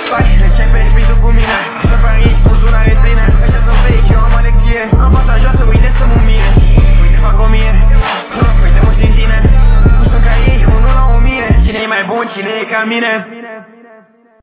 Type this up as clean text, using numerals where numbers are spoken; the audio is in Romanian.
Hai, începe repeat-ul cu mine. Sunt pe aici, buzunare pline. Ăștia sunt fake, eu am alecție. Am fața joasă, uite să mă mire. Uite fac 1000, uite mulți din tine. Nu sunt ca ei, 1 la 1000. Cine e mai bun, cine e ca mine?